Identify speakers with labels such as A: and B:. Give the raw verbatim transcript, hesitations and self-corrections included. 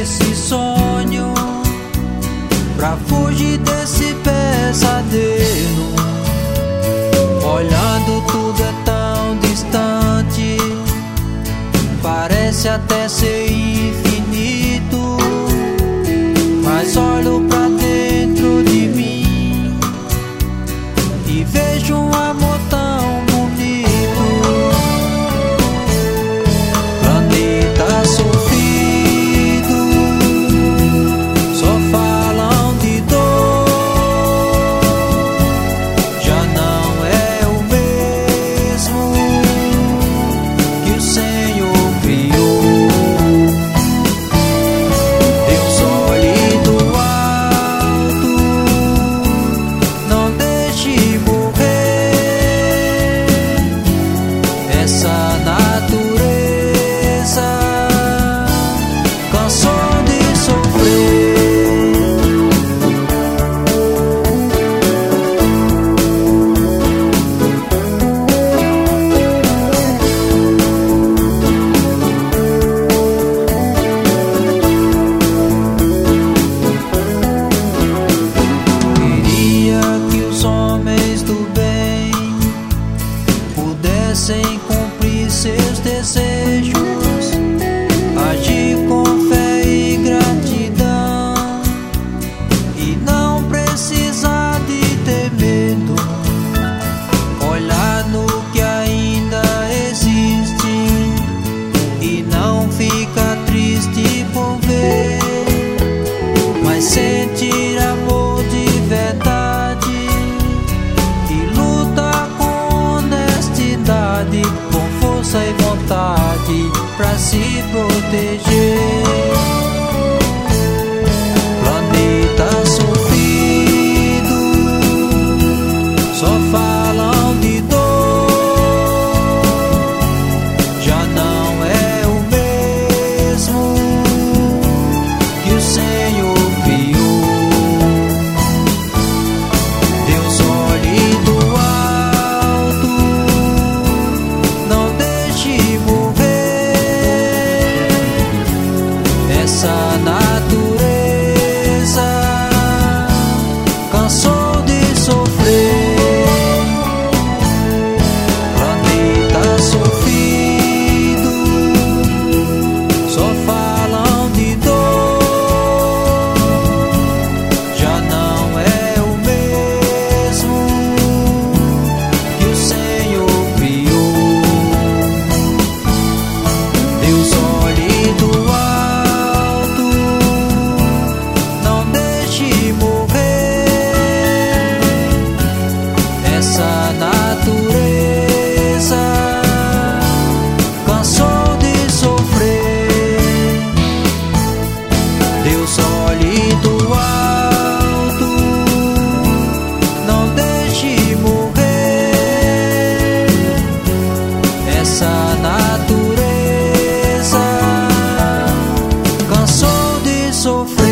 A: esse sonho, pra fugir desse pesadelo. Olhando tudo é tão distante, parece até ser infinito. Mas olho pra dentro de mim e vejo um amor tão bonito. Planeta sofrido, só falam de dor. Já não é o mesmo que o Senhor criou. Deus olhe do alto, não deixe morrer essa natureza, cansou de sofrer. Queria que os homens do bem pudessem cumprir seus desejos, agir com fé e gratidão, e não precisar de ter medo. Olhar no que ainda existe e não ficar triste por ver, mas sentir amor de verdade e lutar com honestidade, com força e vontade pra se proteger. Planeta sofrido, só falam de dor. Já não é o mesmo que o Senhor criou. Deus olhe do alto, não deixe morrer essa natureza, cansou de sofrer. Planeta sofrido, só falam de dor. Já não é o mesmo que o Senhor criou. Deus olhe do alto, não deixe morrer essa natureza, cansou de sofrer. Deus olhe do alto, não deixe morrer essa natureza, cansou de sofrer.